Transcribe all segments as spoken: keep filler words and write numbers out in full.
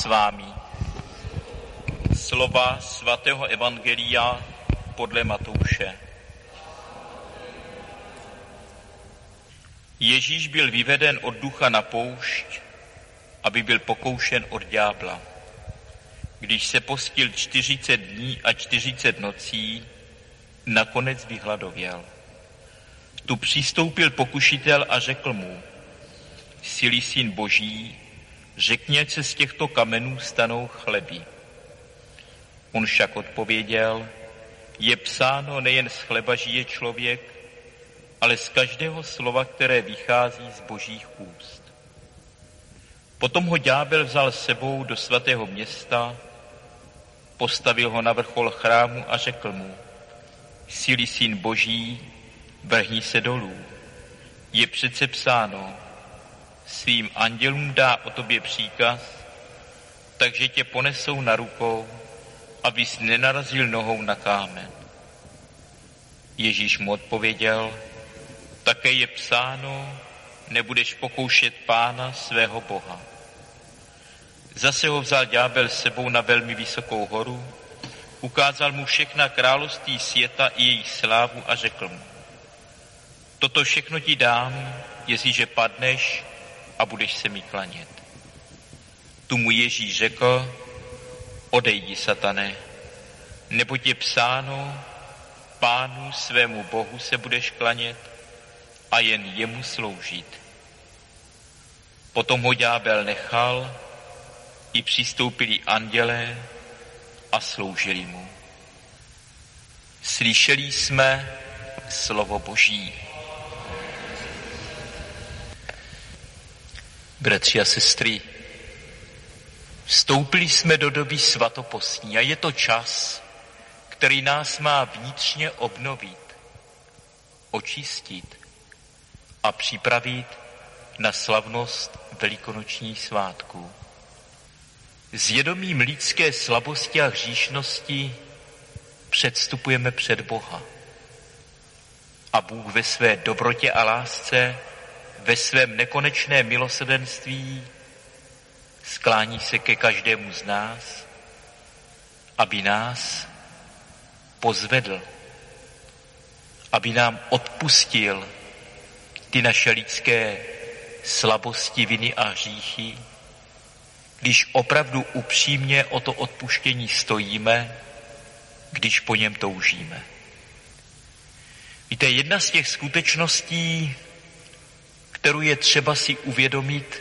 s vámi. Slova svatého evangelia podle Matouše. Ježíš byl vyveden od ducha na poušť, aby byl pokoušen od ďábla. Když se postil čtyřicet dní a čtyřicet nocí, nakonec vyhladověl. Tu přistoupil pokušitel a řekl mu: Jsi-li syn Boží, řekni, ať se z těchto kamenů stanou chleby. On však odpověděl: Je psáno, nejen z chleba žije člověk, ale z každého slova, které vychází z Božích úst. Potom ho ďábel vzal s sebou do svatého města, postavil ho na vrchol chrámu a řekl mu: Jsi-li syn Boží, vrhni se dolů. Je přece psáno, svým andělům dá o tobě příkaz, takže tě ponesou na rukou, abys nenarazil nohou na kámen. Ježíš mu odpověděl: Také je psáno, nebudeš pokoušet Pána svého Boha. Zase ho vzal ďábel s sebou na velmi vysokou horu, ukázal mu všechna království světa i jejich slávu a řekl mu: Toto všechno ti dám, jestliže padneš a budeš se mi klanět. Tu mu Ježíš řekl: Odejdi, satane, neboť je psáno, Pánu svému Bohu se budeš klanět a jen jemu sloužit. Potom ho ďábel nechal, i přistoupili andělé a sloužili mu. Slyšeli jsme slovo Boží. Bratři a sestry, vstoupili jsme do doby svatopostní a je to čas, který nás má vnitřně obnovit, očistit a připravit na slavnost velikonočních svátků. S vědomím lidské slabosti a hříšnosti předstupujeme před Boha. A Bůh ve své dobrotě a lásce, ve svém nekonečném milosrdenství sklání se ke každému z nás, aby nás pozvedl, aby nám odpustil ty naše lidské slabosti, viny a hříchy, když opravdu upřímně o to odpuštění stojíme, když po něm toužíme. Víte, jedna z těch skutečností, kterou je třeba si uvědomit,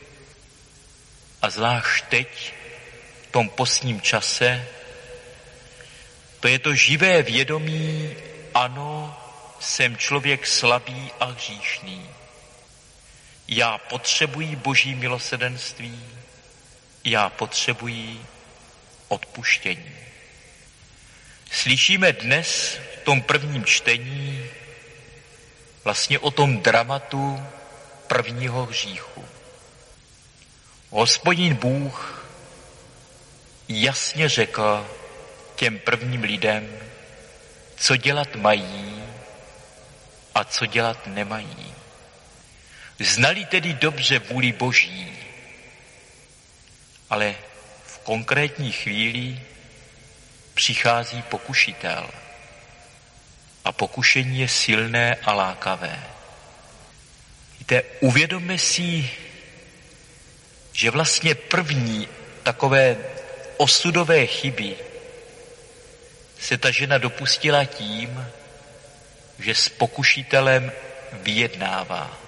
a zvlášť teď, v tom postním čase, to je to živé vědomí: ano, jsem člověk slabý a hříšný. Já potřebuji Boží milosrdenství, já potřebuji odpuštění. Slyšíme dnes v tom prvním čtení vlastně o tom dramatu prvního hříchu. Hospodin Bůh jasně řekl těm prvním lidem, co dělat mají a co dělat nemají. Znali tedy dobře vůli Boží, ale v konkrétní chvíli přichází pokušitel. A pokušení je silné a lákavé. Víte, uvědomme si, že vlastně první takové osudové chyby se ta žena dopustila tím, že s pokušitelem vyjednává.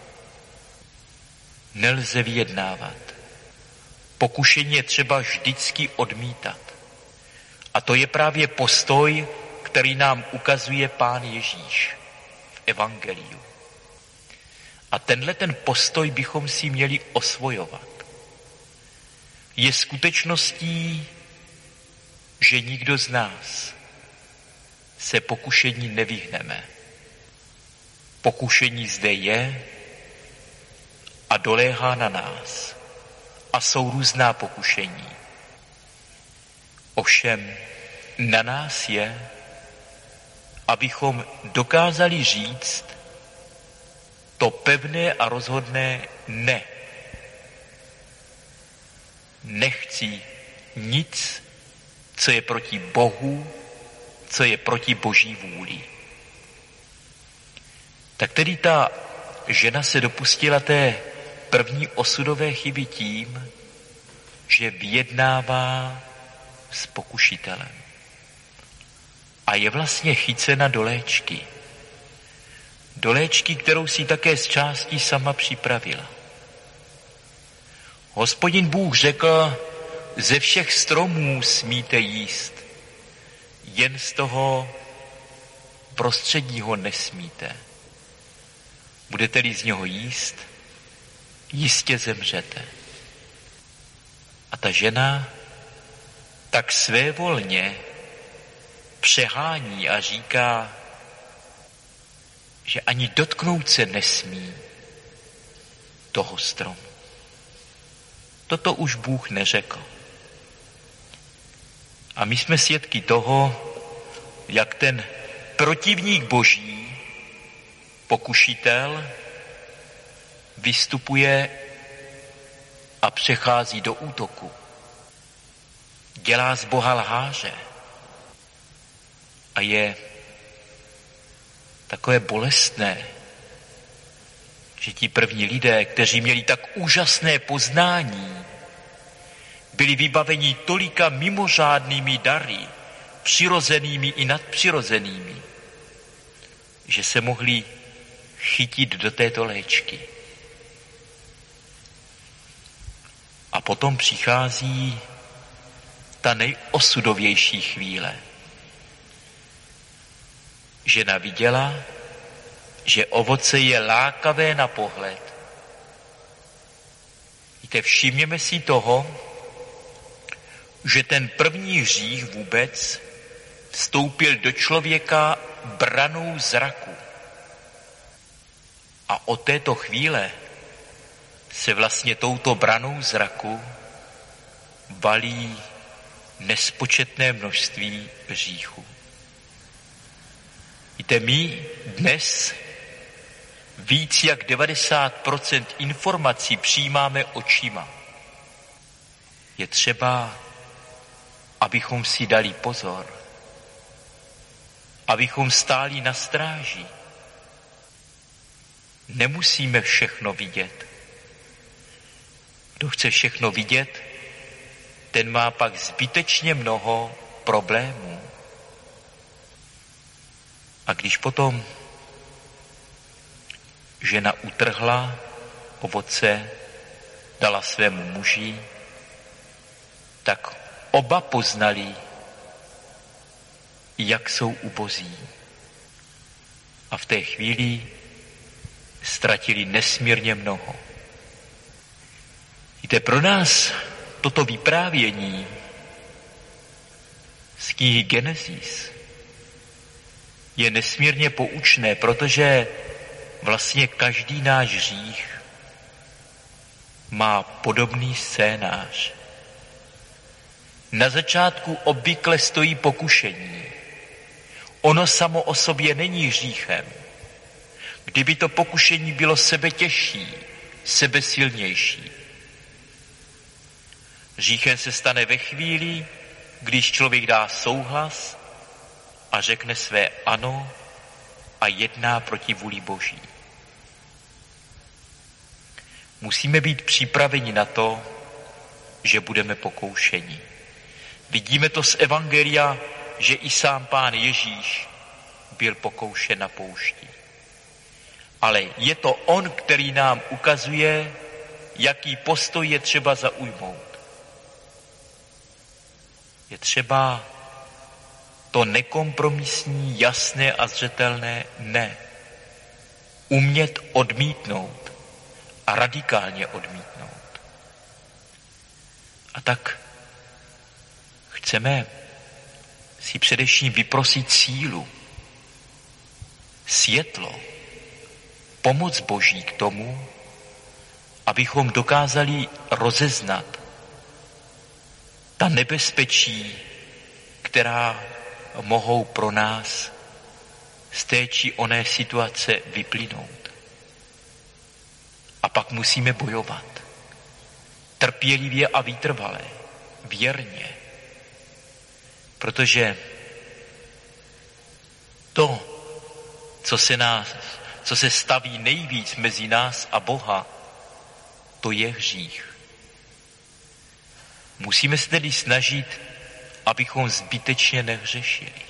Nelze vyjednávat. Pokušení je třeba vždycky odmítat. A to je právě postoj, který nám ukazuje Pán Ježíš v evangeliu. A tenhle ten postoj bychom si měli osvojovat. Je skutečností, že nikdo z nás se pokušení nevyhneme. Pokušení zde je a doléhá na nás. A jsou různá pokušení. Ovšem na nás je, abychom dokázali říct to pevné a rozhodné ne. nechci nic, co je proti Bohu, co je proti Boží vůli. Tak tedy ta žena se dopustila té první osudové chyby tím, že vyjednává s pokušitelem. A je vlastně chycena do léčky. Do léčky, kterou si také z částí sama připravila. Hospodin Bůh řekl, ze všech stromů smíte jíst, jen z toho prostředního nesmíte. Budete-li z něho jíst, jistě zemřete. A ta žena tak svévolně přehání a říká, že ani dotknout se nesmí toho stromu. Toto už Bůh neřekl. A my jsme svědky toho, jak ten protivník Boží, pokušitel, vystupuje a přechází do útoku. Dělá z Boha lháře. A je takové bolestné, že ti první lidé, kteří měli tak úžasné poznání, byli vybaveni tolika mimořádnými dary, přirozenými i nadpřirozenými, že se mohli chytit do této léčky. A potom přichází ta nejosudovější chvíle. Žena viděla, že ovoce je lákavé na pohled. Víte, všimněme si toho, že ten první hřích vůbec vstoupil do člověka branou zraku. A od této chvíle se vlastně touto branou zraku valí nespočetné množství hříchů. Víte, my dnes víc jak devadesát procent informací přijímáme očima. Je třeba, abychom si dali pozor, abychom stáli na stráži. Nemusíme všechno vidět. Kdo chce všechno vidět, ten má pak zbytečně mnoho problémů. A když potom žena utrhla ovoce, dala svému muži, tak oba poznali, jak jsou ubozí. A v té chvíli ztratili nesmírně mnoho. Víte, pro nás toto vyprávění z knihy Genesis je nesmírně poučné, protože vlastně každý náš hřích má podobný scénář. Na začátku obvykle stojí pokušení. Ono samo o sobě není hříchem. Kdyby to pokušení bylo sebetěžší, sebesilnější. Hříchem se stane ve chvíli, když člověk dá souhlas a řekne své ano a jedná proti vůli Boží. Musíme být připraveni na to, že budeme pokoušeni. Vidíme to z Evangelia, že i sám Pán Ježíš byl pokoušen na poušti. Ale je to on, který nám ukazuje, jaký postoj je třeba zaujmout. Je třeba to nekompromisní, jasné a zřetelné ne. Umět odmítnout a radikálně odmítnout. A tak chceme si především vyprosit sílu, světlo, pomoc Boží k tomu, abychom dokázali rozeznat ta nebezpečí, která mohou pro nás z té či oné situace vyplynout. A pak musíme bojovat. trpělivě a vytrvale, věrně. Protože to, co se, nás, co se staví nejvíc mezi nás a Boha, to je hřích. Musíme se tedy snažit, abychom zbytečně nehřešili.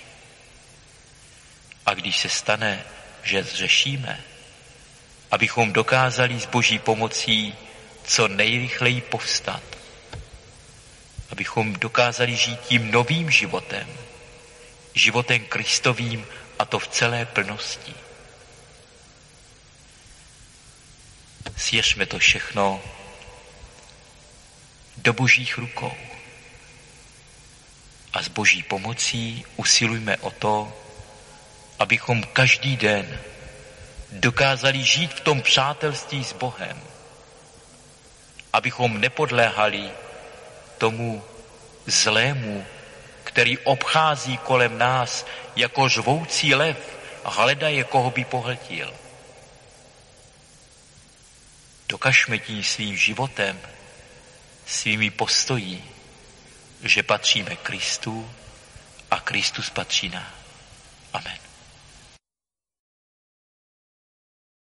A když se stane, že zřešíme, abychom dokázali s Boží pomocí co nejrychleji povstat, abychom dokázali žít tím novým životem, životem Kristovým, a to v celé plnosti. Svěřme to všechno do Božích rukou a s Boží pomocí usilujme o to, abychom každý den dokázali žít v tom přátelství s Bohem, abychom nepodléhali tomu zlému, který obchází kolem nás jako řvoucí lev a hledaje, koho by pohltil. Dokažme tím svým životem, svými postoji, že patříme Kristu a Kristus patří nám. Amen.